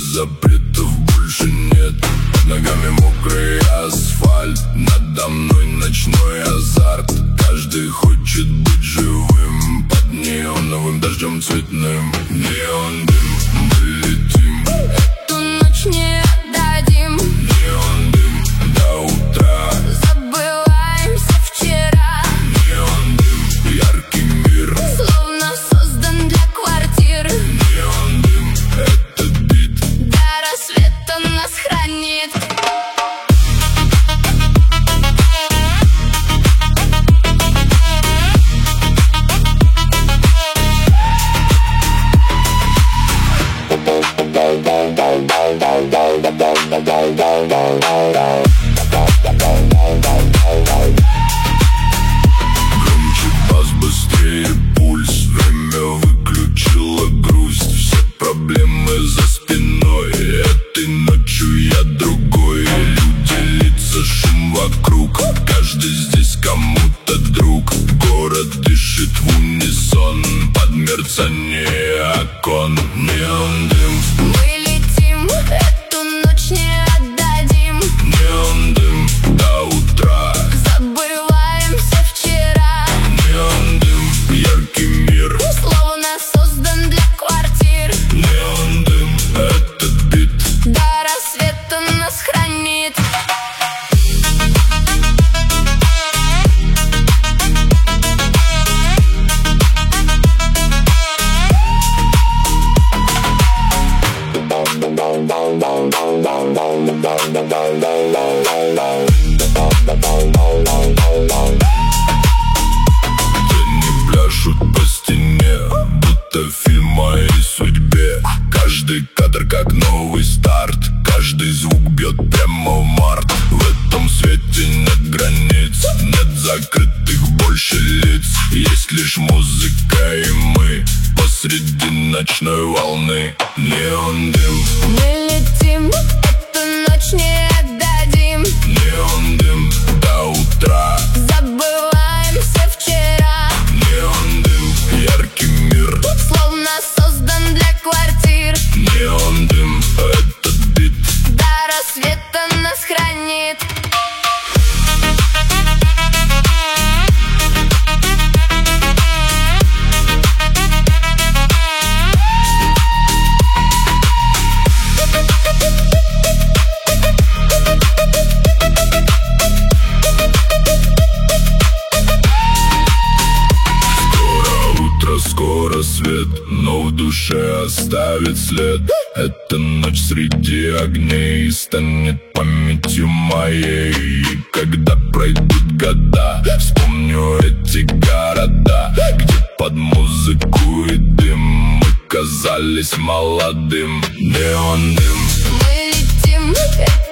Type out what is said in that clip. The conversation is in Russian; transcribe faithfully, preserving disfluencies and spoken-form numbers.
запретов больше нет. Под ногами мокрый асфальт, надо мной ночной азарт. Каждый хочет быть живым под неоновым дождем цветным. Неон дым, мы летим, эту ночь не отдадим. неон дым до утра, Забываемся вчера. неон дым, яркий мир, Словно создан для квартир. неон дым, этот бит До рассвета нас хранит. Громче бас, быстрее пульс, время выключило грусть. Все проблемы за спиной, этой ночью я другой. Люди, лица, шум вокруг, каждый здесь кому-то друг. Город дышит в унисон под мерцание окон. Неон дым, Мы летим, эту ночь не отдадим. неон дым до утра, Забываемся вчера. неон дым, яркий мир, Словно создан для квартир. неон дым, этот бит До рассвета нас хранит. Тени пляшут по стене, будто в фильм о моей судьбе. Каждый кадр как новый старт, каждый звук бьет прямо в март. В этом свете нет границ, нет закрытых больше лиц. Есть лишь музыка и мы посреди ночной волны. Неон дым, Мы летим, эту ночь не отдадим. неон дым до утра, Забываемся вчера. неон дым, яркий мир, Словно создан для квартир. неон дым, этот бит До рассвета нас хранит. Скоро свет, но в душе оставит след. Эта ночь среди огней станет памятью моей. И когда пройдут года, вспомню эти города, где под музыку и дым мы казались молодым. Неон дым, Мы летим,